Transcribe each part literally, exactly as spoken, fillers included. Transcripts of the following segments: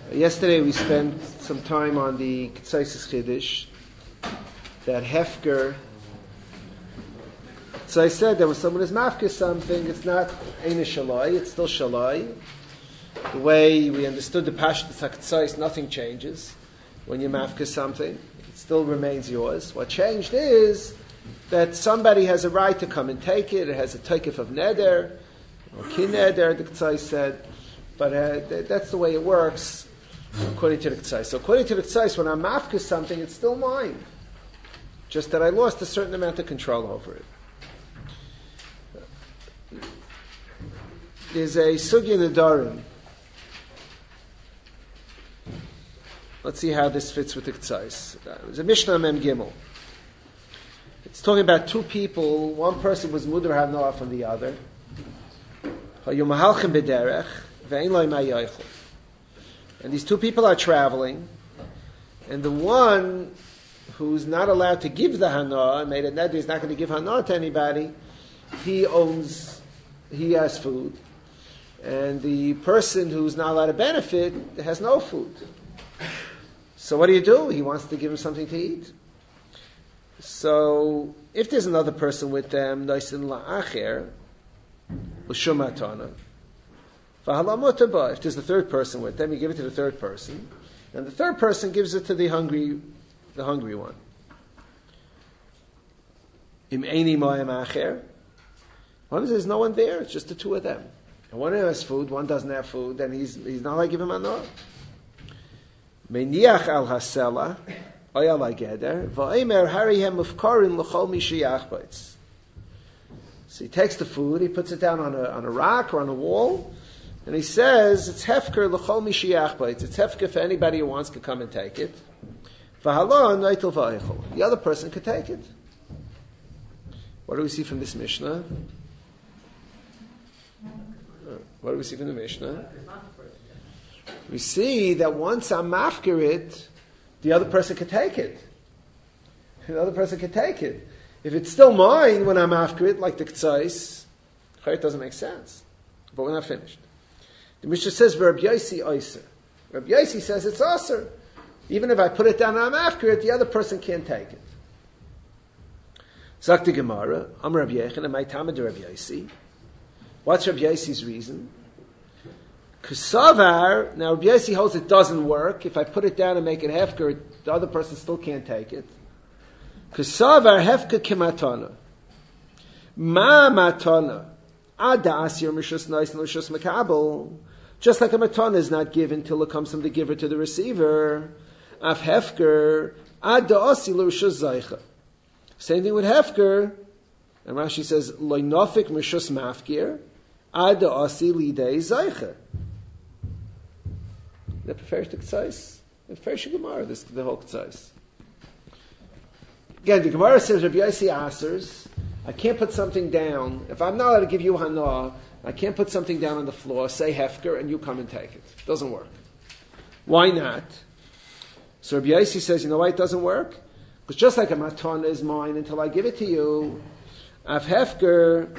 Yesterday we spent some time on the Ketzaisis Chiddush, that Hefker. So I said that when someone is mafkir something, it's not Eina Shalai, it's still Shalai. The way we understood the Pashtus HaKetzais, nothing changes. When you mafkir something, it still remains yours. What changed is that somebody has a right to come and take it. It has a taikif of neder, or kin neder, the Ketzais said. But uh, th- that's the way it works. According to the Ketzais. So according to the Ketzais, when I'm mafkir something, it's still mine. Just that I lost a certain amount of control over it. There's a sugya in the Darim. Let's see how this fits with the Ketzais. There's a Mishnah Mem Gimel. It's talking about two people. One person was mudar hanoah from the other. Hayomahalchem b'derech ve'ein lo ma'yochel. And these two people are traveling, and the one who's not allowed to give the hana, made a neder, he's not going to give hana to anybody, he owns, he has food. And the person who's not allowed to benefit has no food. So what do you do? He wants to give him something to eat. So if there's another person with them, noisin la'acher, l'shum matana, if there's a third person with them, you give it to the third person, and the third person gives it to the hungry, the hungry one. Im eini mo'em acher. One there's no one there; it's just the two of them. And one has food, one doesn't have food, and he's he's not like giving him anah. Meniach al hasela, oyal ageder, va'emer harihem ufkarin l'chol mishiyach baitz. So he takes the food, he puts it down on a on a rock or on a wall. And he says, it's hefker l'chol mishiach baitz. It's hefker for anybody who wants to come and take it. V'halon noitel v'aychol. The other person could take it. What do we see from this Mishnah? What do we see from the Mishnah? We see that once I'm mafkir it, the other person could take it. The other person could take it. If it's still mine when I'm mafkir it, like the Ketzais, it doesn't make sense. But we're not finished. The Mishnah says, Rabbi Yosi Oyser. Rabbi Yosi says it's Oyser. Even if I put it down and I'm after it, the other person can't take it. Zakti Gemara, I'm Rabbi Yechon, and my Tamid Rabbi Yosi. What's Rabbi Yosi's reason? Kusavar, now Rabbi Yosi holds it doesn't work. If I put it down and make it hefker, the other person still can't take it. Kusavar hefker kimatana. Ma matana. Ada asir mishus nice and mishus makabel. Just like a matana is not given till it comes from the giver to the receiver. Af hefker, ad da'asi l'rishus zaycha. Same thing with hefker. And Rashi says, loinofik mishus mafkir, ad da'asi lidei zaycha. That prefers the Ketzais. It prefers the Gemara, this, the whole Ketzais. Again, the Gemara says, Rabbi Yosi asers, I can't put something down. If I'm not allowed to give you hana, I can't put something down on the floor, say hefker, and you come and take it. It doesn't work. Why not? So Rabbi Yosi says, you know why it doesn't work? Because just like a matana is mine until I give it to you, af hefker,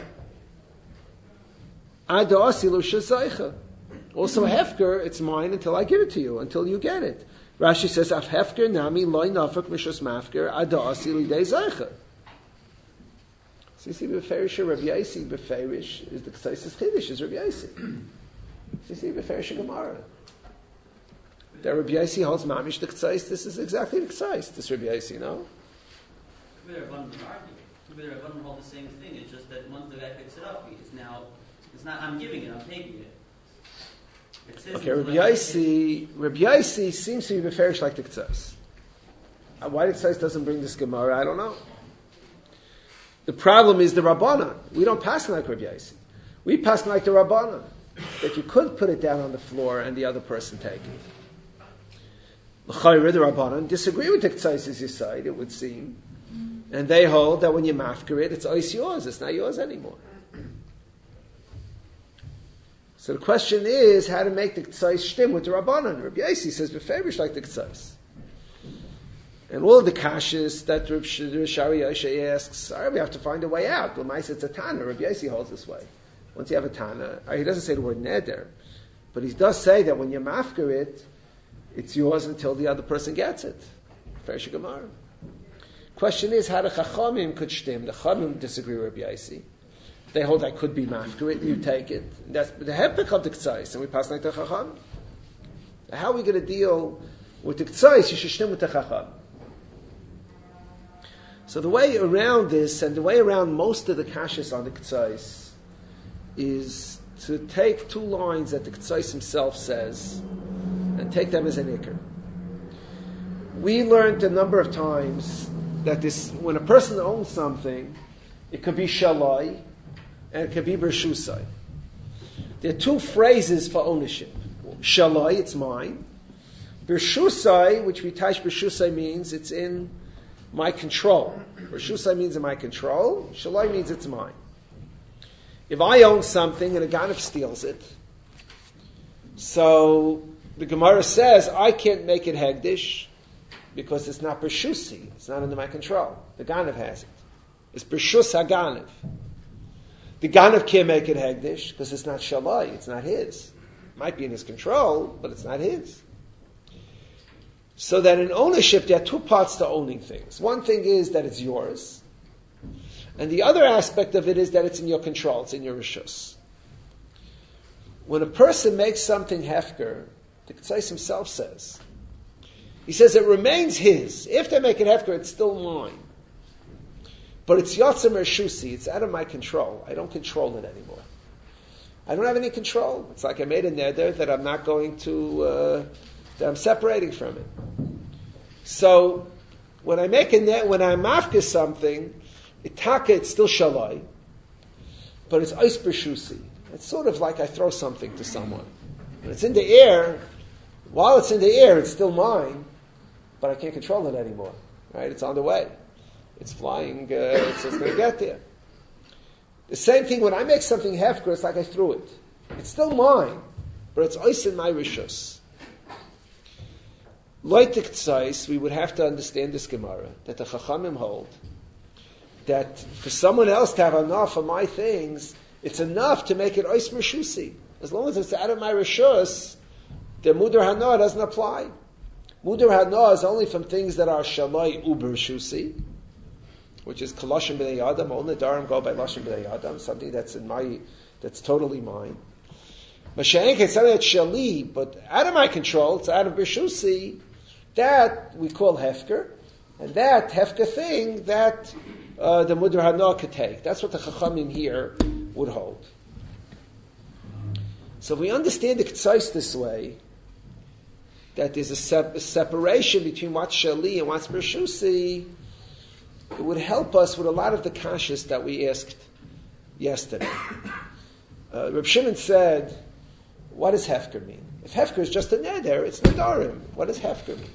ad asilu shazaycha. Also hefker, it's mine until I give it to you, until you get it. Rashi says, af hefker nami loy nafak mishas mafker, ad asilu dei zaycha. So you see, Beferish Rabbi Yosi, Beferish is the Ketzaisis Chiddush, is Rabbi Yosi. So you see, Beferish Gemara. That Rabbi Yosi holds Mamish the Ketzais, this is exactly the Ketzais, this Rabbi Yosi, no? Maybe they're abundant argument. Maybe they're abundant hold the same thing, it's just that once the guy picks it up, it's now, it's not, I'm giving it, I'm taking it. it okay, Rabbi Yosi, Rabbi Yosi seems to be Beferish like the Ketzais. Why the Ketzais doesn't bring this Gemara, I don't know. The problem is the Rabbanan. We don't pass like Rabbi Yosi. We pass like the Rabbanan. That you could put it down on the floor and the other person take it. L'chayre, the Rabbanan disagree with the Ketzais' side, it would seem. And they hold that when you mafkir it, it's always yours. It's not yours anymore. So the question is how to make the Ketzais shtim with the Rabbanan. Rabbi Yosi says, beferish like the Ketzais. And all the kashas that Rabbi Shari Yoshe asks, all right, we have to find a way out. L'maisa, it's a Tana. Rabbi Yosi holds this way. Once you have a Tana, he doesn't say the word neder, but he does say that when you mafkir it, it's yours until the other person gets it. Fresh Gemara. Question is, how the Chachamim could shtim? The Chachamim disagree with Rabbi Yossi. They hold I could be mafker it, you take it. That's the hepek of the K'tzais, and we pass like the Chacham. How are we going to deal with the K'tzais? You should shtim with the Chacham. So the way around this, and the way around most of the kashas on the K'tzais, is to take two lines that the K'tzais himself says, and take them as an ikr. We learned a number of times that this, when a person owns something, it could be shalai, and it could be bershusai. There are two phrases for ownership. Shalai, it's mine. Bershusai, which we touch bershusai means it's in my control. Bershusai means in my control. Shalai means it's mine. If I own something and a ganav steals it, so the Gemara says I can't make it hegdish because it's not bershusi. It's not under my control. The ganav has it. It's bershus haganav. The ganav can't make it hegdish because it's not shalai. It's not his. It might be in his control, but it's not his. So that in ownership, there are two parts to owning things. One thing is that it's yours, and the other aspect of it is that it's in your control. It's in your rishus. When a person makes something hefker, the K'tzais himself says, he says it remains his. If they make it hefker, it's still mine. But it's yotzim or shusi. It's out of my control. I don't control it anymore. I don't have any control. It's like I made a neder that I'm not going to, uh, that I'm separating from it. So when I make a neder, when I mafka something, itaka, it's still shalai, but it's eis b'shusi. It's sort of like I throw something to someone. When it's in the air, while it's in the air, it's still mine, but I can't control it anymore. Right? It's on the way. It's flying, uh, it's, it's going to get there. The same thing, when I make something hefker, it's like I threw it. It's still mine, but it's ice in my rishus. Like the K'tzais, we would have to understand this Gemara, that the Chachamim hold, that for someone else to have enough of my things, it's enough to make it ice mershusi. As long as it's out of my rishus, the mudar hana doesn't apply. Mudar hana is only from things that are shalai uber shusi, which is Kalashim B'nai Adam. Only Darim go by Lashim B'nai Adam, something that's in my, that's totally mine. Masha'enk, it's something that's shali, but out of my control, it's out of Bishusi, that we call Hefker, and that Hefker thing, that uh, the Mudar Hana could take. That's what the Chachamim here would hold. So if we understand the K'tzais this way, that there's a, sep- a separation between what's shali and what's Bishusi, it would help us with a lot of the kashas that we asked yesterday. Uh, Reb Shimon said, what does hefker mean? If hefker is just a neder, it's nedarim. What does hefker mean?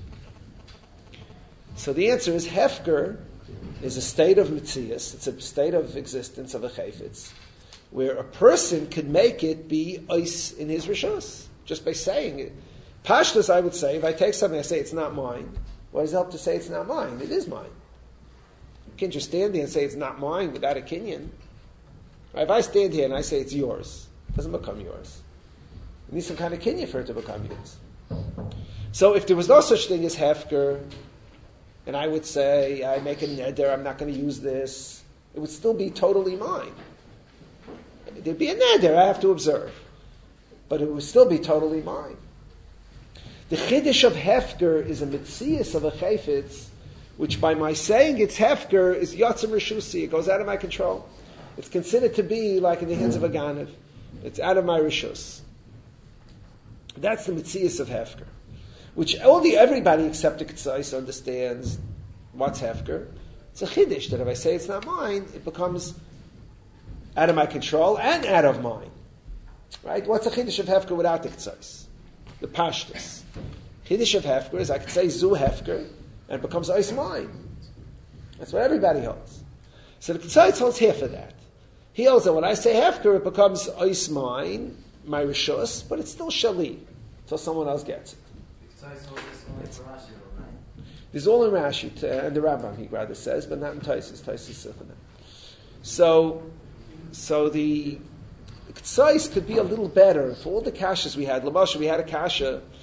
So the answer is hefker is a state of mitzias. It's a state of existence of a chayfetz, where a person could make it be ice in his rishos, just by saying it. Pashtus, I would say, if I take something, I say it's not mine. What does it help to say it's not mine? It is mine. You can't just stand there and say it's not mine without a kinyan. Right? If I stand here and I say it's yours, it doesn't become yours. You need some kind of kinyan for it to become yours. So if there was no such thing as hefker, and I would say, I make a neder, I'm not going to use this, it would still be totally mine. There'd be a neder, I have to observe. But it would still be totally mine. The chiddush of hefker is a mitzias of a chayfetz, which by my saying it's hefker is yotzim rishusi. It goes out of my control. It's considered to be like in the hands of a ganav. It's out of my rishus. That's the mitzias of hefker, which only everybody except the K'tzais understands what's hefker. It's a chiddush that if I say it's not mine, it becomes out of my control and out of mine. Right? What's a chiddush of hefker without the K'tzais? The pashtus. Chiddush of hefker is I could say zu hefker, and it becomes ice mine. That's what everybody holds. So the K'tzais holds half of that. He holds that when I say hefker, it becomes ice mine, my rishus, but it's still shali, until someone else gets it. The K'tzais holds this only for Rashi, right? This is all in Rashi, to, and the Rambam, he rather says, but not in Taisus. Taisus Sichanan. So, so the, the K'tzais could be a little better. For all the kashas we had, Lamasha, we had a kasha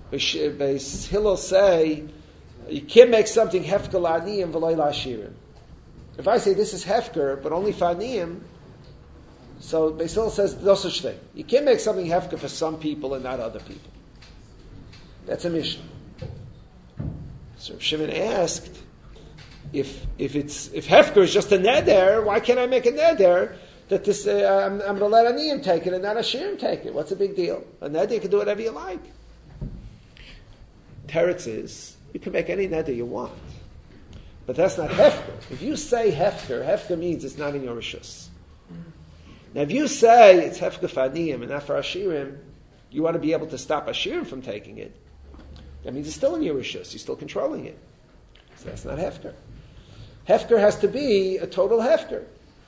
Beis Hillel say you can't make something hefker la'aniyim v'loy la'ashirim. If I say this is hefker, but only for aniyim, so Beis Hillel says no such thing. You can't make something hefker for some people and not other people. That's a mission. So Shimon asked, if if it's if hefker is just a neder, why can't I make a neder that this uh, I'm, I'm going to let aniyim take it and not ashirim take it? What's the big deal? A neder you can do whatever you like. Teretz is you can make any neder you want, but that's not hefker. If you say hefker, hefker means it's not in your rishus. Now, if you say it's hefker for aniyim and not for ashirim, you want to be able to stop ashirim from taking it. That means it's still in your rishus. You're still controlling it. So that's not hefker. Hefker has to be a total hefker.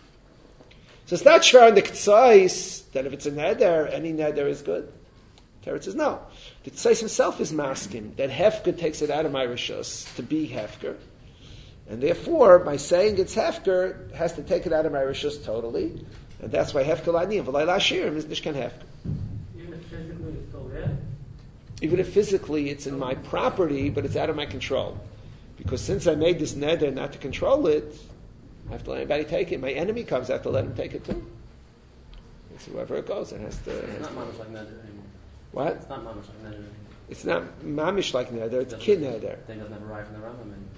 So it's not shvar in the K'tzais that if it's a neder, any neder is good. Teretz says no. The K'tzais himself is masking that hefker takes it out of my rishus to be hefker. And therefore, by saying it's hefker, it has to take it out of my rishus totally. And that's why hefker la'aniyim v'lay la'ashirim is nishkan hefker. Even if physically it's still there? Even if physically it's in my property, but it's out of my control. Because since I made this neder not to control it, I have to let anybody take it. My enemy comes, I have to let him take it too. It's whoever it goes, it has to... It It's has not to. mamish like neder anymore. What? It's not mamish like neder anymore. It's not mamish like neder, it's kin neder. They doesn't have a right from the Rambam anymore.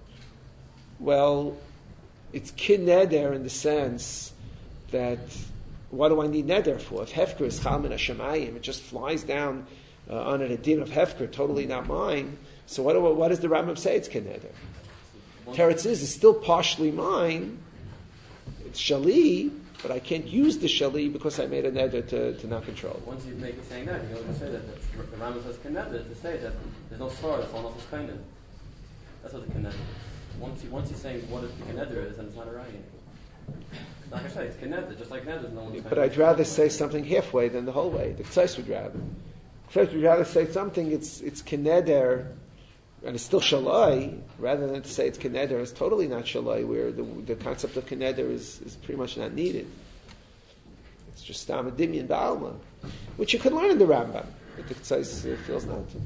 Well, it's kin neder in the sense that what do I need neder for? If hefker is chal min hashemayim, it just flies down uh, on a din of hefker, totally not mine. So what, do, what does the Rambam say? It's kin neder. Teretz is it's still partially mine. It's shali, but I can't use the shali because I made a neder to, to not control it. Once you make it saying that, you know, you say that the, the Rambam says kineder to say that there's no sword, it's all else's kind of. That's what the kineder is. Once you once you're saying what is the kineder is, then it's not a right. Like I say, it's kineder, just like neder is no one's. But I'd rather say something halfway than the whole way. The K'tzais would rather. The K'tzais would rather say something it's it's kineder, and it's still shalai, rather than to say it's kineder, it's totally not shalai, where the the concept of kineder is, is pretty much not needed. It's just stam adimyan ba'alma, which you could learn in the Rambam, but the K'tzais uh, feels not to.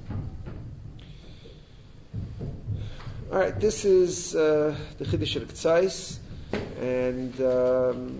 All right, this is uh, the Chiddush of the K'tzais, and um,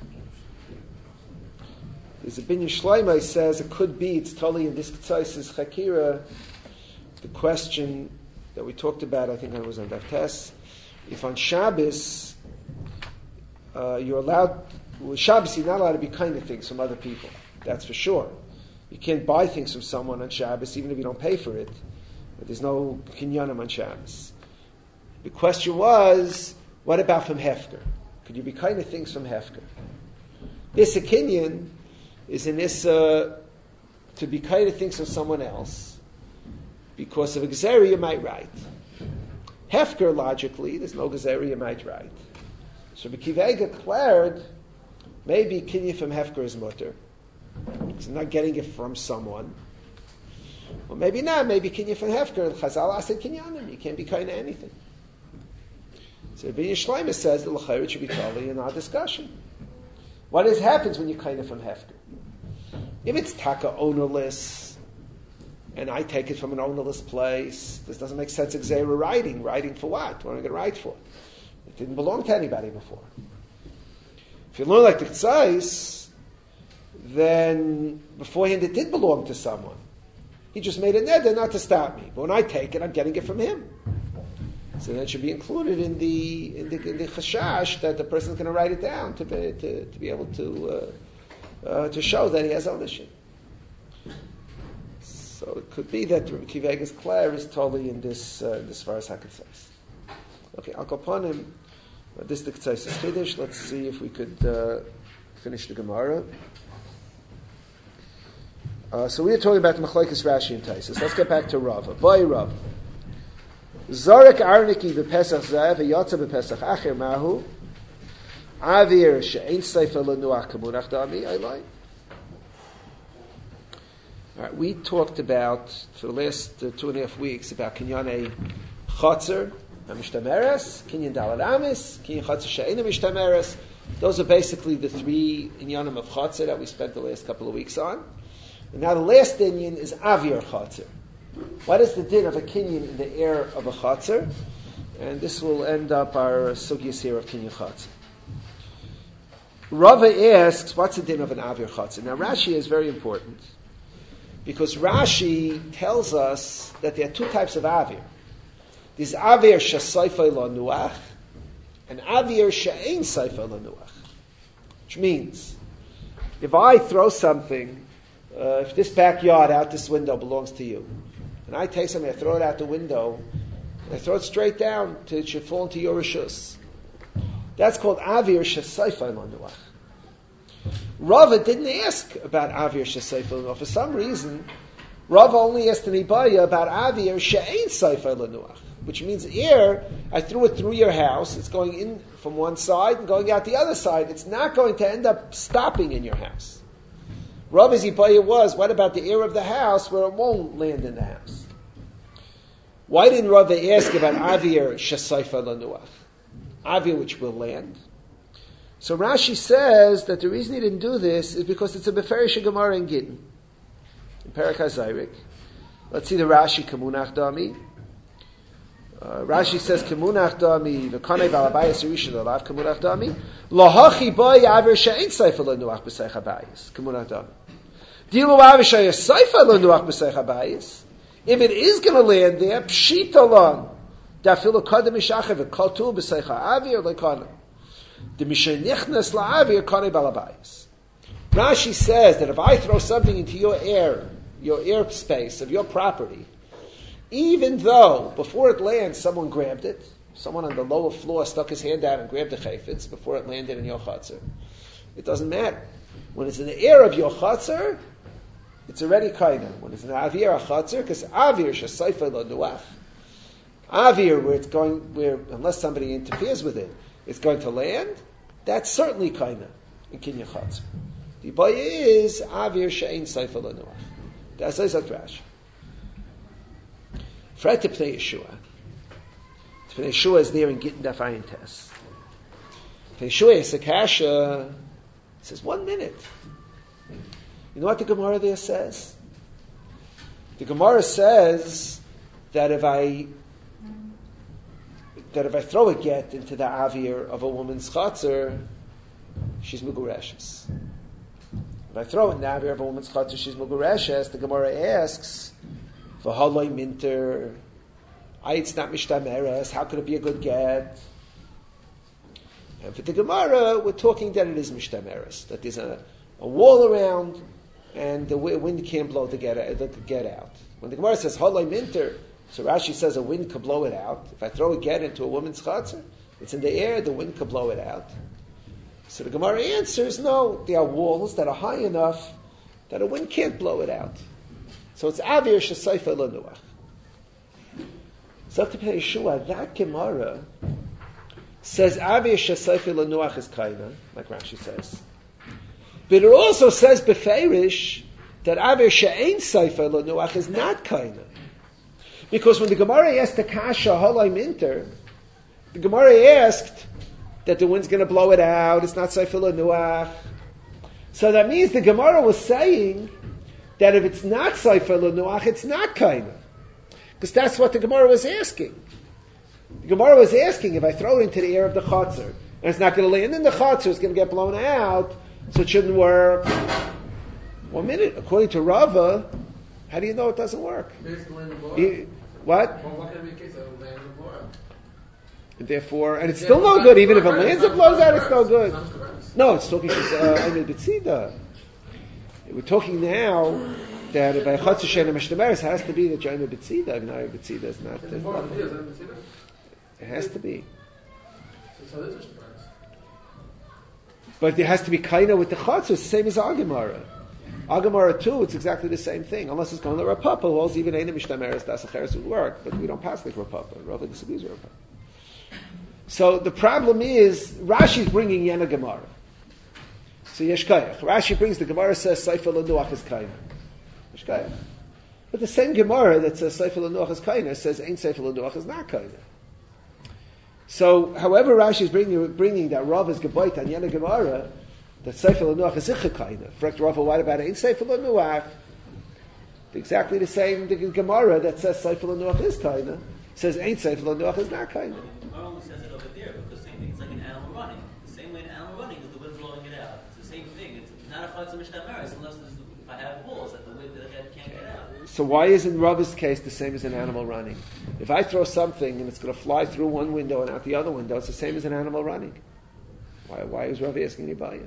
there's a Binyan Shleimai says it could be, it's totally in this K'tzais' Chakira, the question that we talked about, I think it was on Daf Tes, if on Shabbos uh, you're allowed, with Shabbos you're not allowed to be kind of things from other people, that's for sure. You can't buy things from someone on Shabbos even if you don't pay for it, but there's no kinyanim on Shabbos. The question was, what about from Hefker? Could you be kind of things from Hefker? Issa Kinyan is an Issa to be kind of things from someone else because of a Gezerah you might write. Hefker, logically, there's no Gezerah you might write. So B'kivei declared, maybe Kinyan from Hefker is mutter. So not getting it from someone. Or maybe not, maybe Kinyan from Hefker. Chazal said Kinyanim, you can't be kind of anything. So Binyan Shleimah says that l'chayr should be totally in our discussion. What is happens when you kind of from Hefker? If it's taka ownerless, and I take it from an ownerless place, this doesn't make sense. Exera writing, writing for what? What am I going to write for? It didn't belong to anybody before. If you learn like the K'tzais, then beforehand it did belong to someone. He just made a neder not to stop me. But when I take it, I'm getting it from him. So that should be included in the in the, in the chashash that the person is going to write it down to be, to, to be able to uh, uh, to show that he has ownership. So it could be that Kivegas Claire is totally in this uh, this far as Hakat says. Okay, I'll go upon him. Uh, this the K'tzais is Chiddush. Let's see if we could uh, finish the Gemara. Uh, so we are talking about the Machlokes Rashi and Taisus. Let's get back to Rava. Boy Rava. Zarek Arniki b'Pesach Zeh v'Yotza b'Pesach Acher Mahu Avir she'ein Seifer l'Nuach Kamunach Dami Aylai. All right, we talked about for the last uh, two and a half weeks about Kinyane Chotzer Amishtameres, Kinyan Dalad Amis, Kinyan Chotzer she'ein Amishtameres. Those are basically the three inyanim of Chotzer that we spent the last couple of weeks on. And now the last inyan is Avir Chotzer. What is the din of a kinyan in the air of a chatzar? And this will end up our sugyas here of kinyan chatzar. Rava asks, what's the din of an avir chatzar? Now Rashi is very important, because Rashi tells us that there are two types of avir. There's avir shasayfay la nuach, and avir she'ein sayfay la nuach. Which means, if I throw something, uh, if this backyard out this window belongs to you, and I take something, I throw it out the window, and I throw it straight down till it should fall into your rishus. That's called avir shesayfay la nuach. Rava didn't ask about avir shesayfay la nuach. For some reason, Rava only asked an ibaya about avir she'ein sayfay la nuach, which means air, I threw it through your house, it's going in from one side and going out the other side. It's not going to end up stopping in your house. Rava's ibaya was, what about the air of the house where it won't land in the house? Why didn't Rava ask about avir shesayfay la nuach? Avir which will land. So Rashi says that the reason he didn't do this is because it's a beferish Gemara in Gittin. In Perek HaZayrik. Let's see the Rashi Kamunach Dami. Uh, Rashi says Kamunach Dami v'kanei balabayis yirishin alav Kamunach Dami lahachi boy avir she'ein sayfa lenuach b'seich habayis Kamunach Dami dilu avir she'ein sayfa lenuach b'seich habayis. If it is going to land there, pshita lon dafilu kadem mishachev v'kol b'seich ha'avir lekana the mishay nichnas la'avir kanei balabayis. Rashi says that if I throw something into your air, your air space of your property, even though before it lands someone grabbed it, someone on the lower floor stuck his hand out and grabbed the chayfetz before it landed in your chatzar, it doesn't matter. When it's in the air of your chatzar, it's already kaina. When it's in the avir chatzar, because avir shesayfay la nuach, avir where it's going, where unless somebody interferes with it, it's going to land. That's certainly kaina in kinyan chatzar. The ibaya is avir she'ein sayfay la nuach. That's like Rashi. Fret to Pnei Yeshua. Pnei Yeshua is there in Gittin Daf Ayin Tes. Pnei Yeshua is a kasha. It says one minute. You know what the Gemara there says? The Gemara says that if I that if I throw a get into the avir of a woman's chatzar, she's mugureshes. If I throw it in the avir of a woman's chatzar, she's mugureshes. The Gemara asks, v'haloi minter, it's not mishtameres, how could it be a good get? And for the Gemara, we're talking that it is mishtameres, that there's a, a wall around, and the wind can't blow the get, the get out. When the Gemara says haloi minter, so Rashi says a wind could blow it out. If I throw a get into a woman's chatzar, it's in the air, the wind could blow it out. So the Gemara answers, no, there are walls that are high enough that a wind can't blow it out. So it's avir shesayfay la nuach. So to Pnei Yeshua, that Gemara says avir shesayfay la nuach is kaina, like Rashi says. But it also says beferish that avir she'ein sayfay la nuach is not kaina. Because when the Gemara asked the kasha halai minter, the Gemara asked that the wind's going to blow it out, it's not sayfay la nuach. So that means the Gemara was saying that if it's not sayfay la nuach, it's not kaina. Because that's what the Gemara was asking. The Gemara was asking, if I throw it into the air of the chatzar, and it's not going to land in the chatzar, it's going to get blown out, so it shouldn't work. One minute, according to Rava, how do you know it doesn't work? He, what? Well, what can be the case of land and blow out? And therefore, and it's still no good, even if it lands and blows out, it's no good. No, it's talking to uh, Emil B'tzida. We're talking now that if a chatzar she'ein mishtameres has to be that you're Emil B'tzida. If not, B'tzida is not. It has to be. But there has to be kaina with the chatzar, it's the same as Agamara. Agamara too, it's exactly the same thing, unless it's going to Rapapa, who holds even Eina Mishtameres, Das Acheres would work, but we don't pass like Rapapa. Rava disagrees with Rapapa. So the problem is, Rashi's bringing Yena Gemara. So Yeshkayach. Rashi brings the Gemara says, Sayfa L'nuach is kaina. Yeshkayach. But the same Gemara that says Sayfa L'nuach is kaina says Ein Sayfa L'nuach is not kaina. So, however Rashi is bringing, bringing that Rav is Gebayt on Yena Gemara, that Sayfa L'nuach is Icha kaina. For Rav, what about Ein Sayfa L'nuach? Exactly the same the Gemara that says Seifel Nuach is kaina says ain't Seifel Nuach is not kaina. The Gemara only says it over there, but the same thing. It's like an animal running. The same way an animal running is the wind blowing it out. It's the same thing. It's not a chatzah mishtameres unless there's, if I have walls that the wind that I can't get out. So why is in Rava's case the same as an animal running? If I throw something and it's going to fly through one window and out the other window, it's the same as an animal running. Why? Why is Rava asking anybody?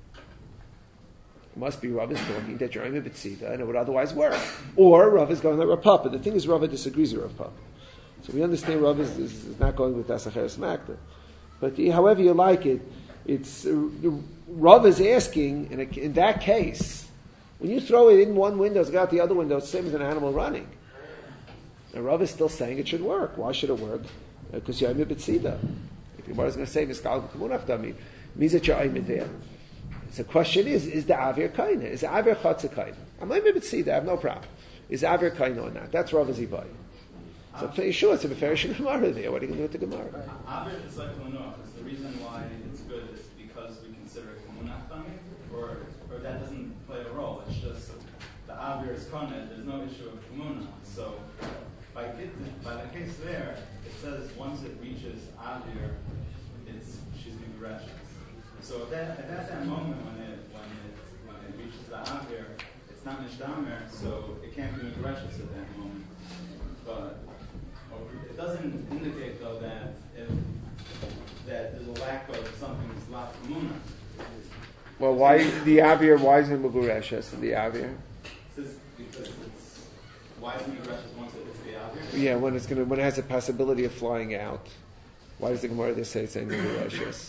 It must be Rav is talking that you're a b'tzida and it would otherwise work. Or Rav is going like Rav Papa. The thing is, Rav disagrees with Rav Papa. So we understand Rav is, is, is not going with Asacheres Makta. But the, however you like it, it's uh, Rav is asking in, a, in that case, when you throw it in one window, it's got the other window, it's the same as an animal running. And Rav is still saying it should work. Why should it work? Because you're a b'tzida. If your is going to say Miskal K'munaf Dami, means that you're aiming there. So the question is, is the Avir Kaina? Is the Avir Chatzah Kaina? I'm not able to see that, I have no problem. Is the Avir Kaina or not? That's Rav Zibai. So I'm sure it's a Beferish Gemara there. What are you going to do with the Gemara? Avir is like K'munaf. Is the reason why it's good is because we consider it K'munaf Dami? Or, or that doesn't play a role? It's just the Avir is Kana, there's no issue of K'munaf. So by, get, by the case there, it says once it reaches Avir, it's she's being rashes. So at that, at that, that moment when it when it when it reaches the Avir, it's not Mishdamer, so it can't be Migrashis at that moment. But it doesn't indicate though that if that there's a lack of something's Lat Kamuna. Well, why the Avir? Why is it Mugureshas in the Avir? Because it's why is it Migrashis once it hits the Avir? Yeah, when it's going to when it has a possibility of flying out. Why does the Gemara there say it's a Mugureshas?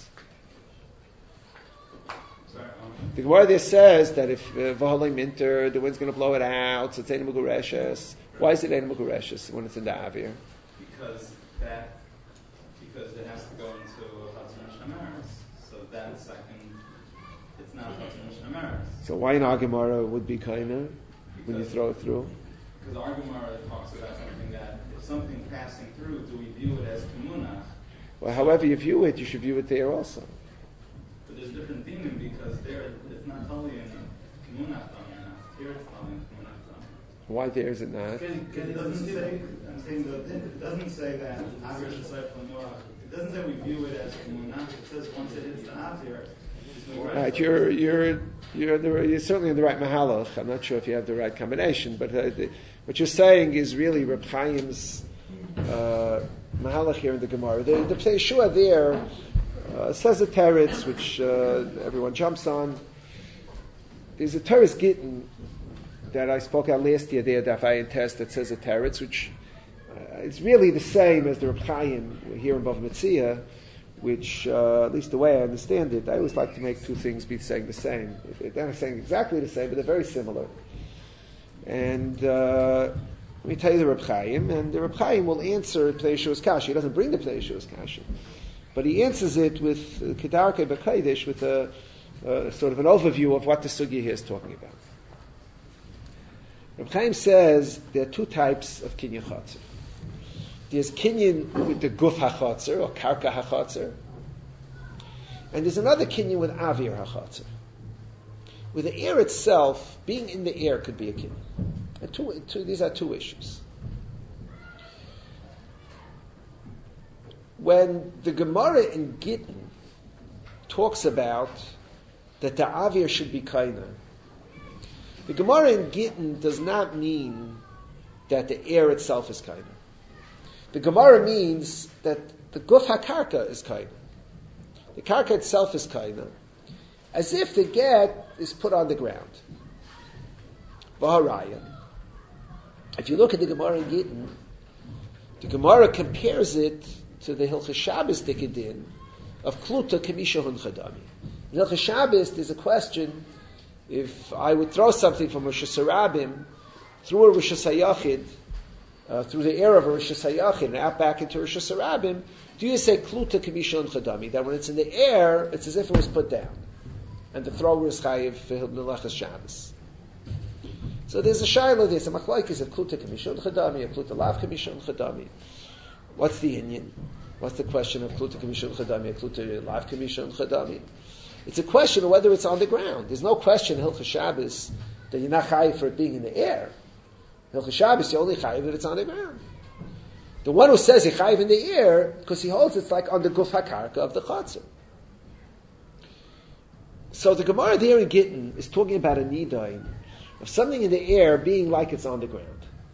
The Gemara there says that if Vahalei Minter, the wind's going to blow it out, so it's Ein Mugureshes. Why is it Ein Mugureshes when it's in the Avir? Because that, because it has to go into a Chatzon Shamaris. So that second, it's not Chatzon Shamaris. So why in our Gemara would be Kaina when you throw it through? Because our Gemara talks about something that if something passing through, do we view it as Kamuna? Well, however you view it, you should view it there also. But there's different theming because there it's not totally in Kamunah Tamina. Here it's totally in Kamunah Tamina. Why there is it not? Because it doesn't say, I'm saying that it doesn't say that Avir Shasai Planua. It doesn't say we view it as Kamunah. It says once it hits the Avir, it's no right. You're you're you're, the, you're certainly in the right mahalach. I'm not sure if you have the right combination, but uh, the, what you're saying is really Reb Chaim's uh, mahalach here in the Gemara. The, the Yeshua there. Uh, says a teretz, which uh, everyone jumps on. There's a teretz gittin that I spoke out last year there, that I test that says a teretz, which uh, is really the same as the Reb Chaim here in Bava Metzia, which, uh, at least the way I understand it, I always like to make two things be saying the same. They're not saying exactly the same, but they're very similar. And uh, let me tell you the Reb Chaim, and the Reb Chaim will answer Pnei Yeshua's Kasha. He doesn't bring the Pnei Yeshua's Kasha. But he answers it with Kedarke B'Kodesh, with a, a sort of an overview of what the sugya here is talking about. Reb Chaim says there are two types of kinyan chatzar. There's kinyan with the guf hachatzar or karka hachatzar, and there's another kinyan with avir hachatzar. With the air itself, being in the air could be a kinyan. And two, two, these are two issues. When the Gemara in Gittin talks about that the Avir should be kaina, the Gemara in Gittin does not mean that the air itself is kaina. The Gemara means that the Guf HaKarka is kaina. The Karka itself is kaina, as if the get is put on the ground. V'haraya. If you look at the Gemara in Gittin, the Gemara compares it to the Hilchas Shabbos Dikadin of Kluta Kamisha Hun Chadami. In Hilchas Shabbos, there's a question: if I would throw something from Rosh Hashanah through a Rosh Hashanah, uh, through the air of a Rosh Hashanah and out back into Rosh Hashanah, do you say Kluta Kamisha Hun Chadami? That when it's in the air, it's as if it was put down, and the thrower is chayiv for Hilchas Shabbos. So there's a shayla. There's a machlokes of Kluta Kamisha Hun Chadami, a Kluta Lav Kamisha Hun Chadami. What's the inyan? What's the question of Kluta Kamishon Chadami, Kluta Lav Kamishon Chadami? It's a question of whether it's on the ground. There's no question in Hilchas Shabbos that you're not chayiv for it being in the air. Hilchos Shabbos, you only chayiv if it's on the ground. The one who says he chayiv in the air, because he holds it's like on the guf hakarka of the chatzor. So the Gemara there in Gittin is talking about a nidain of something in the air being like it's on the ground.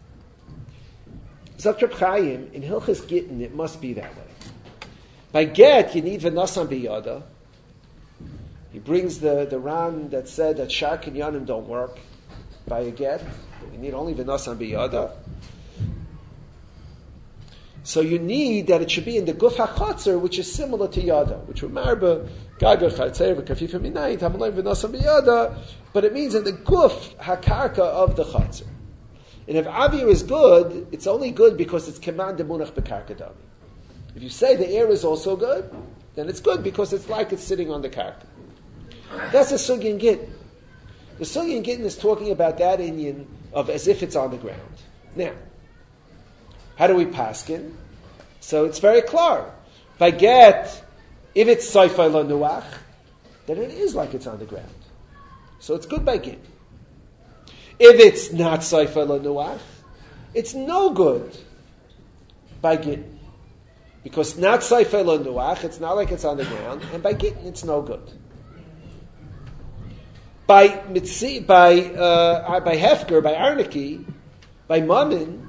Zok Reb Chaim, in Hilchos Gittin, it must be that way. By get, you need v'nasan biyada. He brings the, the Ran that said that shar kinyanim don't work by a get. You need only v'nasan biyada. So you need that it should be in the guf hachotzer, which is similar to yada, which remarba gagar chatzer v'kafifa minayit hamalayim v'nasan biyada, but it means in the guf hakarka of the chatzer. And if avir is good, it's only good because it's command demunach bekarka dami. If you say the air is also good, then it's good because it's like it's sitting on the karka. That's a sugi in Gittin. The sugi in Gittin is talking about that inyan of as if it's on the ground. Now, how do we paskin? So it's very clear. If I get, if it's saifai lo nuach, then it is like it's on the ground. So it's good by Gittin. If it's not saifai lo nuach, it's no good by Gittin. Because not saifai lo nuach, it's not like it's on the ground, and by Gittin it's no good. By mitzi, by uh, by hefker, by arniki, by mammon,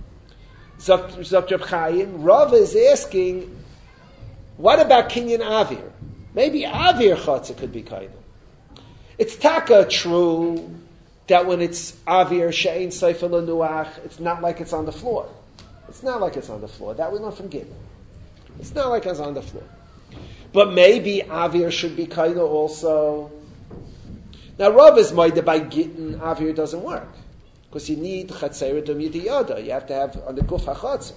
Zok Reb Chaim, Rav is asking, what about kinyan avir? Maybe avir chatzah could be kind of. It's taka true that when it's avir she'ein seifel nuach, it's not like it's on the floor. It's not like it's on the floor. That we learn from Gittin. It's not like it's on the floor. But maybe avir should be kind of also. Now Rav is made that by Gittin avir doesn't work. Because you need chatzera dum yidiyada. You have to have on the guf hachatzer.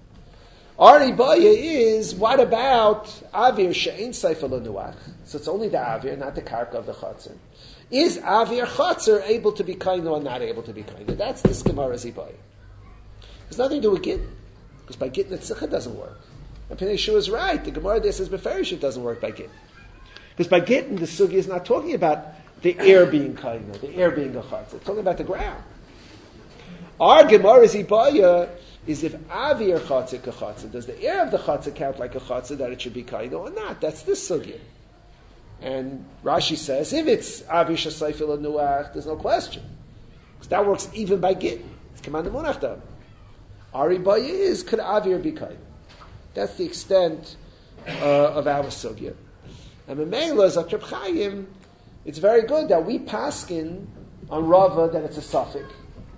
Ari baya is, what about avir she'ein seifel nuach? So it's only the avir, not the karka of the chatzer. Is avir chatzer able to be kind or not able to be kind? That's this Gemara's ibaya. There's nothing to do with Gittin. Because by Gittin, the tzikha doesn't work. And Pnei Shua is right. The Gemara there says beferish it doesn't work by Gittin. Because by Gittin, the sugi is not talking about the air being kind, the air being a chatzer. It's talking about the ground. Our Gemara's ibaya is if avir chatzah kachatza, does the air of the chatzah count like a chatzah that it should be kaino or not? That's this sugya. And Rashi says if it's avir shasayfil nuach, there's no question, because that works even by Gittin. It's command munach dam. Our ibaya is could avir be kaino? That's the extent uh, of our sugya. And Memela Zok Reb Chaim, it's very good that we paskin on Rava that it's a suffix.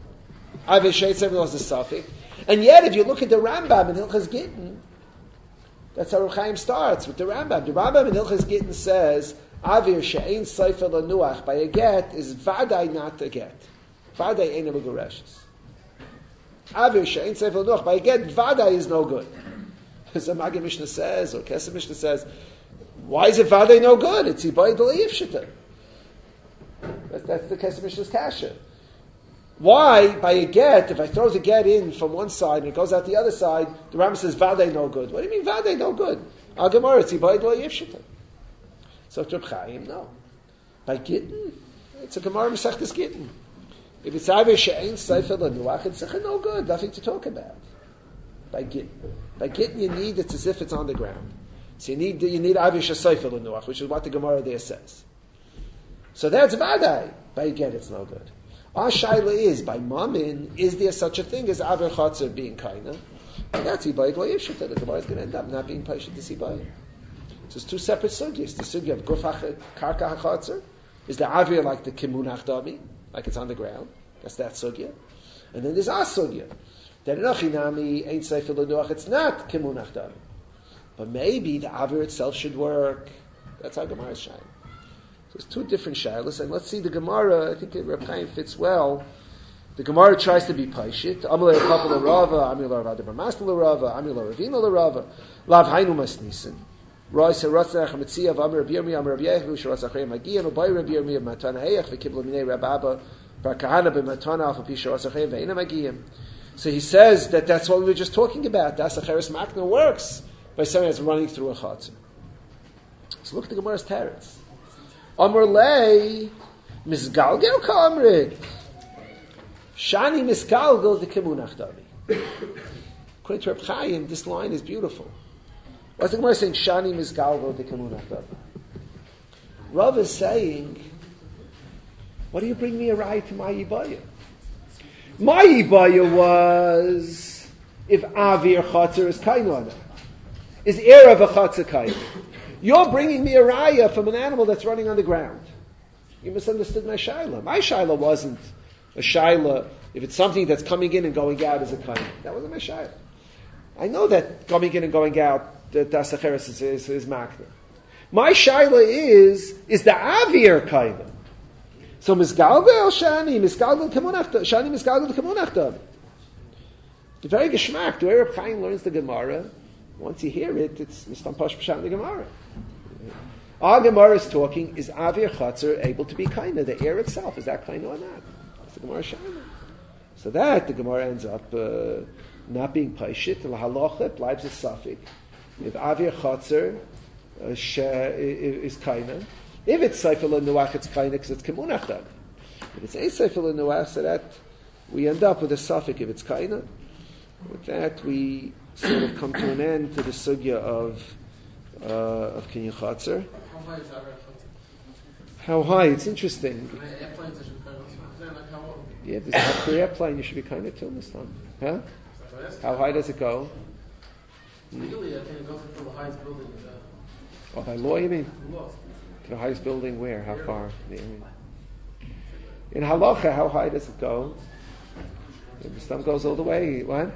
Avir she'ein was a suffix. And yet, if you look at the Rambam in Hilchos Gittin, that's how Reb Chaim starts with the Rambam. The Rambam in Hilchos Gittin says, Avir she'ein seifel nuach by a get is vaday not a get. Vaday ain't a megureshes. Avir she'ein seifel nuach by a get, vaday is no good. So Maggid Mishnah says, or Kesef Mishnah says, why is it vaday no good? It's ibayid l'yif shita. That's, that's the Kesef Mishnah's kasha. Why, by a get, if I throw the get in from one side and it goes out the other side, the Rambam says, Vadei no good. What do you mean, Vadei no good? Al Gemara, it's Ibayid lo yivshita. So, Reb Chaim, no. By Gittin, it's a Gemara Mesechtes Gittin. If it's Avir she'ein seifel nuach, it's no good, nothing to talk about. By Gittin. By Gittin, you need, it's as if it's on the ground. So you need, you need Avir she'seifel nuach, which is what the Gemara there says. So that's Vadei. By a get, it's no good. Our shaila is, by mammon, is there such a thing as avir chatzar being kaina? And that's ibayid lo yivshita. The Gemara is going to end up not being paishet this ibayid. So it's two separate sugyas. The sugya of guf karka hachatzar is the avir like the kimunach dami, like it's on the ground. That's that sugya. And then there's our sugya. That enochinami ain't seifel nuach. It's not kimunach dami. But maybe the avir itself should work. That's how Gemara is shaila. So it's two different shaylas, and let's see the Gemara. I think Reb Chaim fits well. The Gemara tries to be paishit. Amalei Kapal Rava, Amilar Radabar Mastal Rava, Amilar Ravina Rava, Lav Hainu Masnisin. Roy Seratzach Metziah of Amir Birmi, Amir Rabieh, Sharazachrei Magi, and Obay Rabirmi of Matana Hayach, Vikibla Minei Rababa, Barkahana B'Matana Alpha Pisharazachrei Veina Magiyim. So he says that that's what we were just talking about. That's the Cheres Makna works by someone that's running through a chatzah. So look at the Gemara's teretz. Amar lei, misgalgel kamrid. Shani misgalgal the kimunach davi. According to Reb Chaim, this line is beautiful. What's the Gemara saying? Shani misgalgal the kimunach davi. Rav is saying, what do you bring me a ride to my Yibaya? My Yibaya was if Avir Chatzar is kainana. Is Erev a Chatzar kain. You're bringing me a raya from an animal that's running on the ground. You misunderstood my shaila. My shaila wasn't a shaila if it's something that's coming in and going out as a kain. That wasn't my shaila. I know that coming in and going out, that Dasacheres is, is, is makna. My shaila is, is the Avir kain. So misgalgal shani, misgalgal kamunachta, shani misgalgal kamunachta. The very geschmack, the way Reb Chaim learns the Gemara, once you hear it, it's Mistam Pash Pshat in the Gemara. Our Gemara is talking, is Avir Chatzar able to be kaina? The air itself, is that kaina or not? That's the Gemara Shana. So that, the Gemara ends up uh, not being Paishit, the halacha bleibt a Safik. If Avir Chatzar uh, is kaina, if it's Seifel Nuach, it's kaina because it's Kemunach. If it's a Seifel Nuach, so that we end up with a Safik if it's kaina. With that, we sort of come to an end to the sugya of uh, of Kinyan Chatzar. How high is Avir Chatzar? How high? It's interesting. Airplanes, I should kind of, like how old? Yeah, this is a airplane. You should be kind of till this time, huh? How high does it go? Legally, I think it goes to the highest building in the Oh, by law, you mean? law. To the highest building where? How far? In halacha, how high does it go? The stum goes all the way. What?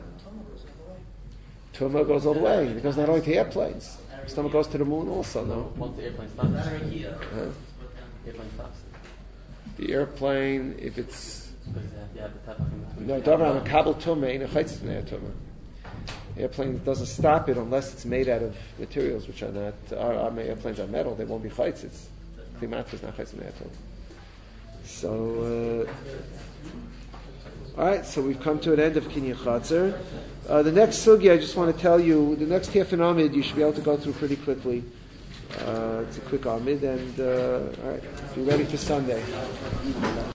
Tumah goes all the way. It goes not only to airplanes. The stomach goes to the moon also, no? Once the airplane stops, Huh? airplane stops. The airplane, if it's... Because you have the tefach in between. No, Davar on a kabel tumah, ain't a chaytzit in tumah. Airplane doesn't stop it unless it's made out of materials which are not... Our, our airplanes are metal, they won't be chaytzits. Klimat is not chaytzit in tumah. So... Uh, all right, so we've come to an end of Kinyan Chatzar. Uh, the next sugi, I just want to tell you, the next Tifin Amid, you should be able to go through pretty quickly. Uh, it's a quick Amid, and uh, all right, be ready for Sunday.